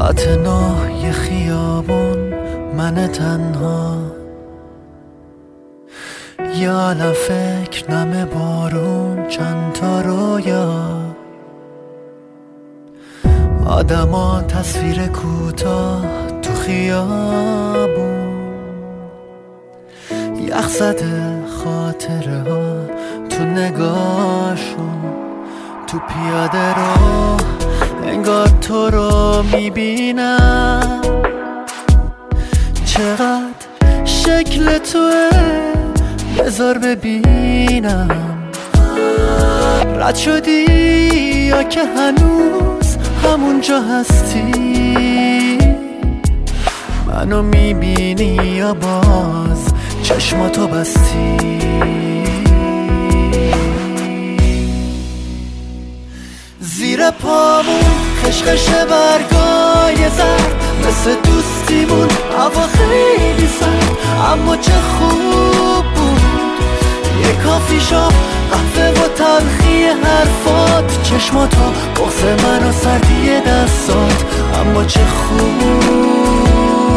ساعت 9 یه خیابون، من تنها، یه عالم فکر، نم بارون، چند تا رویا، آدما، تصویر کوتاه تو خیابون، یخ زده خاطره ها تو نگاهشون، تو پیاده رو انگار تو رو میبینم، چقدر شکل توه بذار ببینم، رد شدی یا که هنوز همونجا هستی، منو میبینی یا باز چشماتو بستی، زیر پامون خشخش برگای زرد، مثل دوستیمون هوا خیلی سرد، اما چه خوب بود یه کافی شاپ، قهوه و تلخی حرفات، چشماتا، بغض من و سردی دستات، اما چه خوب،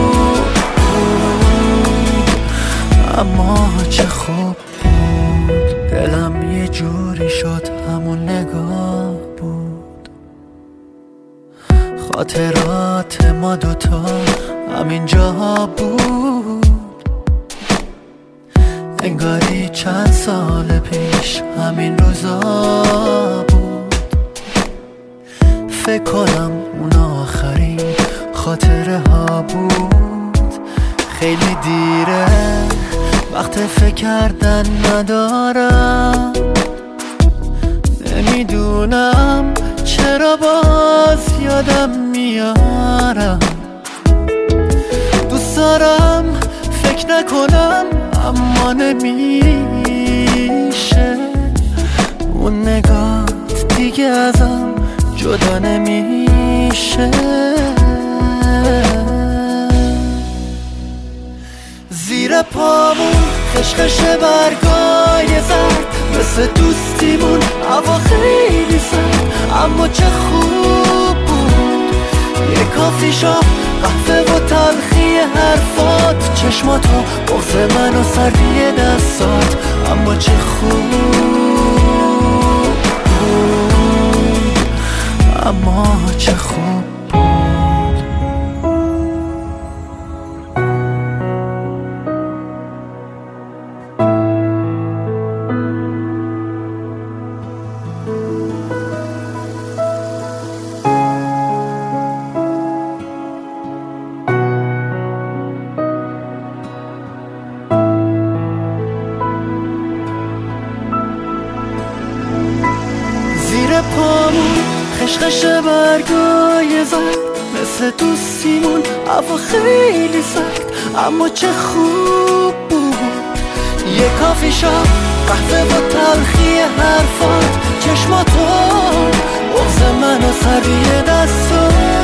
اما چه خوب بود، دلم یه جوری شد همون نگاه بود، خاطرات ما دوتا همینجا بود، انگاری چند سال پیش همین روزا بود، فکر کنم اون آخرین خاطره ها بود، خیلی دیره وقت فکر کردن ندارم، نمیدونم چرا باز یادم میارم، دوست دارم فکر نکنم اما نمیشه، اون نگات دیگه ازم جدا نمیشه، زیر پامون خشخش برگای زرد، مثل دوستیمون هوا خیلی سرد، اما چه خوب بود یه کافی شاپ، قهوه و تلخی حرفات، چشماتو، بغض من و سردی دستات، اما چه خوب، اما چه خوب. زیر پامون خشخش برگای زرد، مثل دوستیمون هوا خیلی سرد، اما چه خوب بود یه کافی شاپ، قهوه و تلخی حرفات، چشماتو، بغض من و سردی دستات.